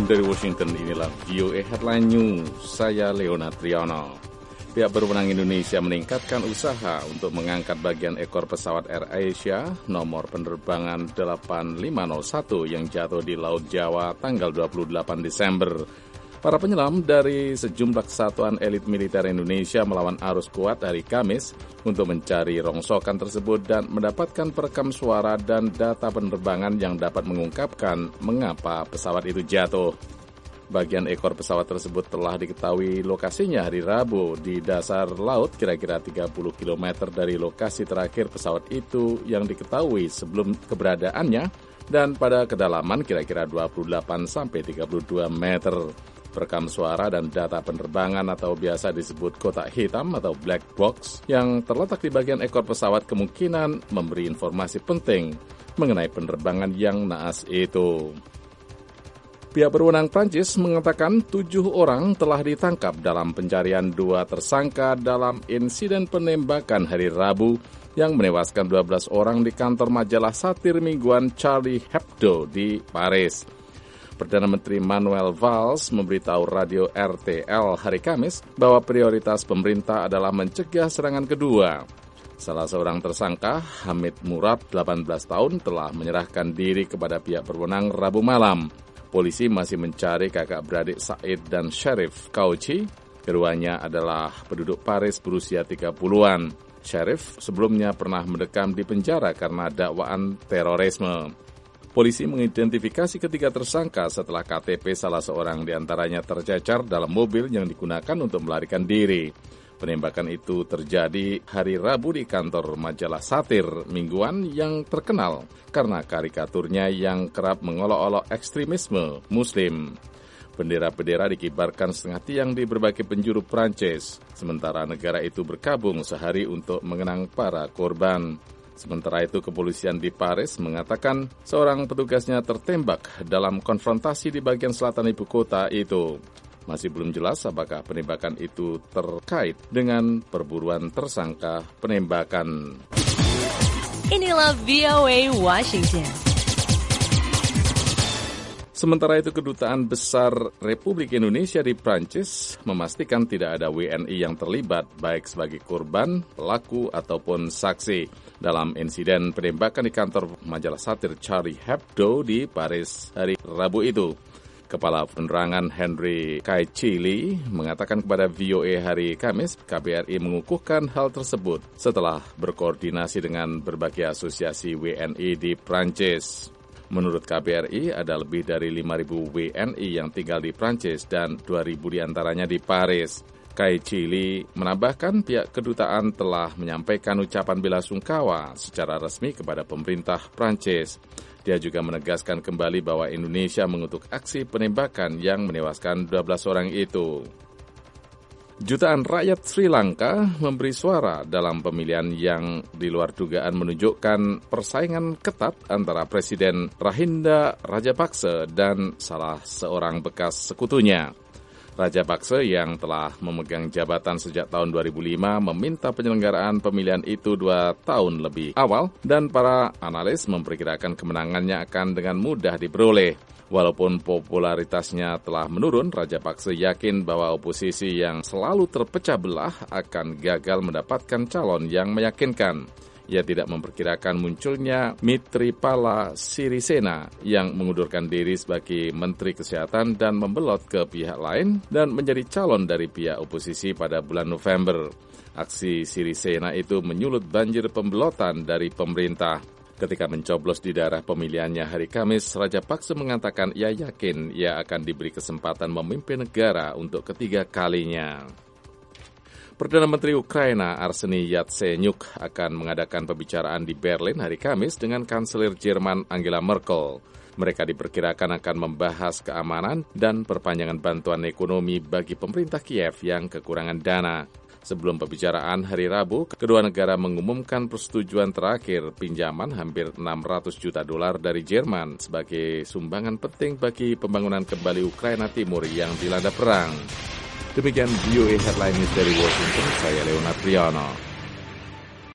dari Washington, inilah VOA Headline News. Saya Leonard Triano. Pihak berwenang Indonesia meningkatkan usaha untuk mengangkat bagian ekor pesawat AirAsia nomor penerbangan 8501 yang jatuh di Laut Jawa tanggal 28 Desember. Para penyelam dari sejumlah kesatuan elit militer Indonesia melawan arus kuat hari Kamis untuk mencari rongsokan tersebut dan mendapatkan perekam suara dan data penerbangan yang dapat mengungkapkan mengapa pesawat itu jatuh. Bagian ekor pesawat tersebut telah diketahui lokasinya hari Rabu di dasar laut kira-kira 30 km dari lokasi terakhir pesawat itu yang diketahui sebelum keberadaannya dan pada kedalaman kira-kira 28-32 meter. Perekam suara dan data penerbangan atau biasa disebut kotak hitam atau black box yang terletak di bagian ekor pesawat kemungkinan memberi informasi penting mengenai penerbangan yang naas itu. Pihak berwenang Prancis mengatakan 7 orang telah ditangkap dalam pencarian 2 tersangka dalam insiden penembakan hari Rabu yang menewaskan 12 orang di kantor majalah satir mingguan Charlie Hebdo di Paris. Perdana Menteri Manuel Valls memberitahu radio RTL hari Kamis bahwa prioritas pemerintah adalah mencegah serangan kedua. Salah seorang tersangka, Hamid Murad, 18 tahun, telah menyerahkan diri kepada pihak berwenang Rabu malam. Polisi masih mencari kakak beradik Said dan Sharif Kauci. Keduanya adalah penduduk Paris berusia 30-an. Sharif sebelumnya pernah mendekam di penjara karena dakwaan terorisme. Polisi mengidentifikasi ketiga tersangka setelah KTP salah seorang diantaranya tercecar dalam mobil yang digunakan untuk melarikan diri. Penembakan itu terjadi hari Rabu di kantor majalah satir mingguan yang terkenal karena karikaturnya yang kerap mengolok-olok ekstremisme Muslim. Bendera-bendera dikibarkan setengah tiang di berbagai penjuru Prancis, sementara negara itu berkabung sehari untuk mengenang para korban. Sementara itu, kepolisian di Paris mengatakan seorang petugasnya tertembak dalam konfrontasi di bagian selatan ibu kota itu. Masih belum jelas apakah penembakan itu terkait dengan perburuan tersangka penembakan. Inilah VOA Washington. Sementara itu, Kedutaan Besar Republik Indonesia di Prancis memastikan tidak ada WNI yang terlibat baik sebagai korban, pelaku, ataupun saksi dalam insiden penembakan di kantor majalah satir Charlie Hebdo di Paris hari Rabu itu. Kepala Penerangan Henry Caicili mengatakan kepada VOA hari Kamis, KBRI mengukuhkan hal tersebut setelah berkoordinasi dengan berbagai asosiasi WNI di Prancis. Menurut KBRI, ada lebih dari 5.000 WNI yang tinggal di Prancis dan 2.000 diantaranya di Paris. Caicili menambahkan pihak kedutaan telah menyampaikan ucapan bela sungkawa secara resmi kepada pemerintah Prancis. Dia juga menegaskan kembali bahwa Indonesia mengutuk aksi penembakan yang menewaskan 12 orang itu. Jutaan rakyat Sri Lanka memberi suara dalam pemilihan yang di luar dugaan menunjukkan persaingan ketat antara Presiden Mahinda Rajapaksa dan salah seorang bekas sekutunya. Rajapaksa yang telah memegang jabatan sejak tahun 2005 meminta penyelenggaraan pemilihan itu 2 tahun lebih awal dan para analis memperkirakan kemenangannya akan dengan mudah diperoleh. Walaupun popularitasnya telah menurun, Rajapaksa yakin bahwa oposisi yang selalu terpecah belah akan gagal mendapatkan calon yang meyakinkan. Ia tidak memperkirakan munculnya Mitripala Sirisena yang mengundurkan diri sebagai Menteri Kesehatan dan membelot ke pihak lain dan menjadi calon dari pihak oposisi pada bulan November. Aksi Sirisena itu menyulut banjir pembelotan dari pemerintah. Ketika mencoblos di daerah pemilihannya hari Kamis, Rajapaksa mengatakan ia yakin ia akan diberi kesempatan memimpin negara untuk ketiga kalinya. Perdana Menteri Ukraina Arseniy Yatsenyuk akan mengadakan pembicaraan di Berlin hari Kamis dengan Kanselir Jerman Angela Merkel. Mereka diperkirakan akan membahas keamanan dan perpanjangan bantuan ekonomi bagi pemerintah Kiev yang kekurangan dana. Sebelum pembicaraan hari Rabu, kedua negara mengumumkan persetujuan terakhir pinjaman hampir 600 juta dolar dari Jerman sebagai sumbangan penting bagi pembangunan kembali Ukraina Timur yang dilanda perang. Demikian VOA Headline News dari Washington, saya Leonard Triano.